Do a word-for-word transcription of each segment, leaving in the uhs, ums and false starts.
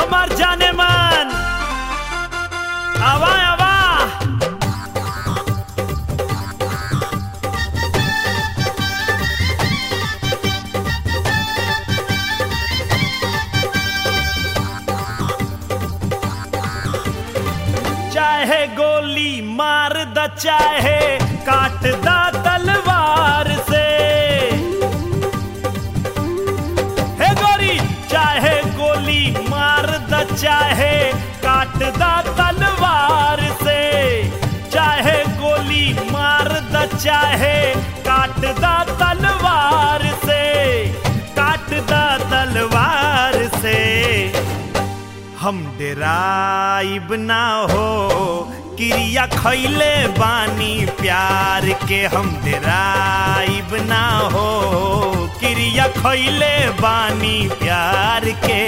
हमार जाने मन आवा आवा चाहे गोली मार द चाहे काट द तलवार से हे गोरी चाहे गोली मार द चाहे काट द तलवार से चाहे गोली मार द चाहे काट द तलवार से काट द तलवार से हम डेराइब ना हो क्रिया खैले बानी प्यार के हम डेराइब ना हो क्रिया खैले बानी प्यार के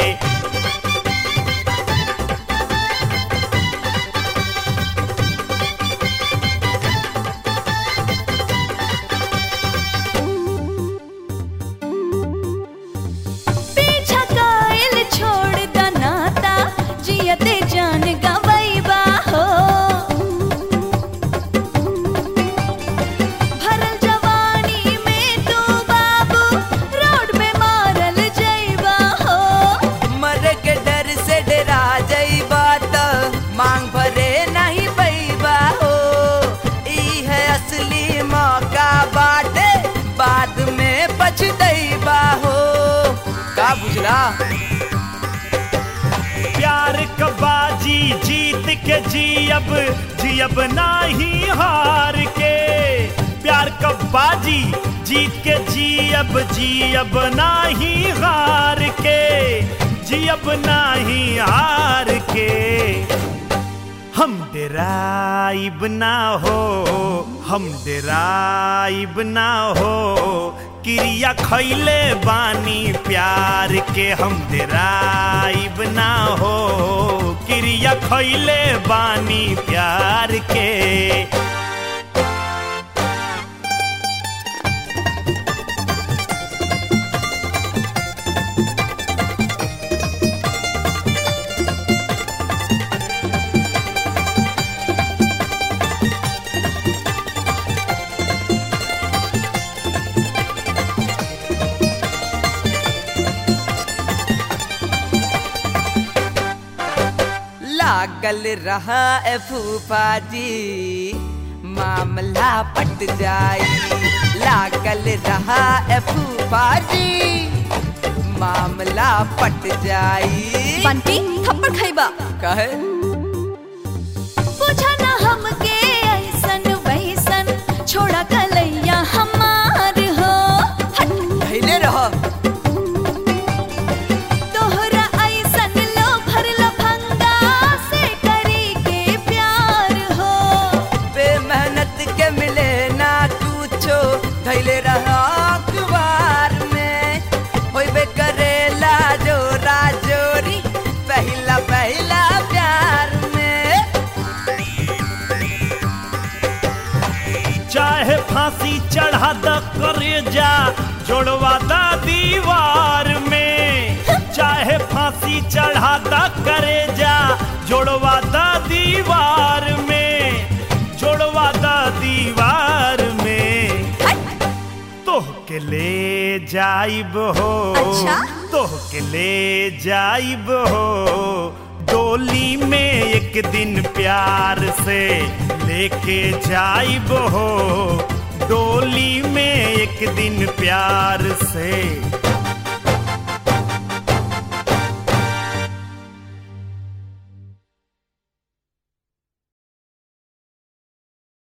बुझला प्यार कबाजी जीत के जियब जियब नाही हार के प्यार कबाजी जीत के जियब जियब नाही हार के जियब नाही हार के हम डेराइब ना हो हम डेराइब ना हो क्रिया खैले बानी प्यार के हम डेराइब ना हो क्रिया खैले बानी प्यार के लागल रहा ए फूफा जी मामला पट जाई लागल रहा ए फूफा जी मामला पट जाई बंटी थप्पड़ खइबा कहे पूछा ना हमके ऐसन वैसन छोड़ा कलैया हमार हो हट धैले रह धैले रहा अखबार में होइबे करेला जो राजोरी पहला पहला प्यार में चाहे फांसी चढ़ा द करेजा जोड़वा द दीवार में चाहे फांसी चढ़ा द करेजा जोड़वा द दीवार में जोड़वा द दीवार में तोह के ले जाइब हो अच्छा? तोह के ले जाइब हो डोली में एक दिन प्यार से लेके जाइब हो डोली में एक दिन प्यार से